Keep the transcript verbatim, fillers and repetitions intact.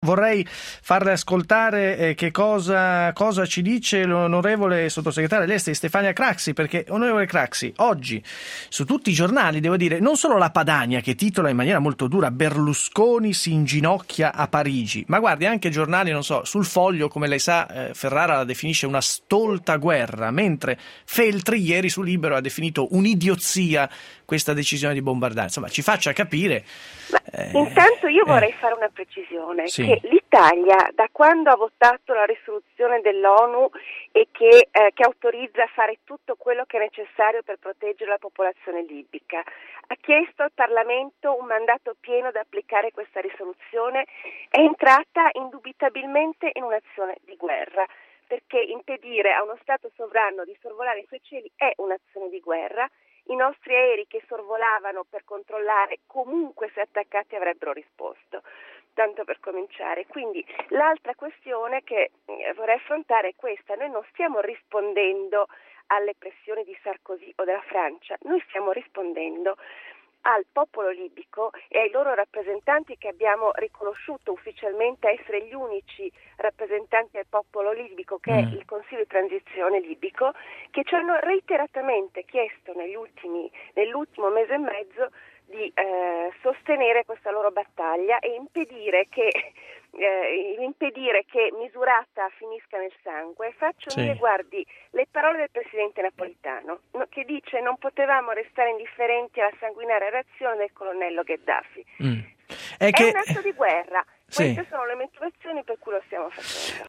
Vorrei farle ascoltare eh, che cosa, cosa ci dice l'onorevole sottosegretario agli esteri Stefania Craxi, perché onorevole Craxi, oggi su tutti i giornali, devo dire, non solo la Padania che titola in maniera molto dura Berlusconi si inginocchia a Parigi, ma guardi anche giornali, non so, sul Foglio, come lei sa, eh, Ferrara la definisce una stolta guerra, mentre Feltri ieri su Libero ha definito un'idiozia questa decisione di bombardare. Insomma, ci faccia capire. Ma eh, intanto io vorrei eh, fare una precisione, sì. che l'Italia, da quando ha votato la risoluzione dell'ONU e che, eh, che autorizza a fare tutto quello che è necessario per proteggere la popolazione libica, ha chiesto al Parlamento un mandato pieno ad applicare questa risoluzione, è entrata indubitabilmente in un'azione di guerra, perché impedire a uno Stato sovrano di sorvolare i suoi cieli è un'azione di guerra. I nostri aerei che sorvolavano per controllare comunque se attaccati avrebbero risposto, tanto per cominciare. Quindi l'altra questione che vorrei affrontare è questa: noi non stiamo rispondendo alle pressioni di Sarkozy o della Francia, noi stiamo rispondendo al popolo libico e ai loro rappresentanti che abbiamo riconosciuto ufficialmente essere gli unici rappresentanti del popolo libico, che è il Consiglio di transizione libico, che ci hanno reiteratamente chiesto negli ultimi, nell'ultimo mese e mezzo di eh, sostenere questa loro battaglia e impedire che eh, impedire che Misurata finisca nel sangue. Faccio Sì. mie, guardi, le parole del presidente Napolitano, no, che dice: non potevamo restare indifferenti alla sanguinaria reazione del colonnello Gheddafi. Mm. È, È che... un atto di guerra. Sì. Queste sono le motivazioni per cui lo stiamo facendo.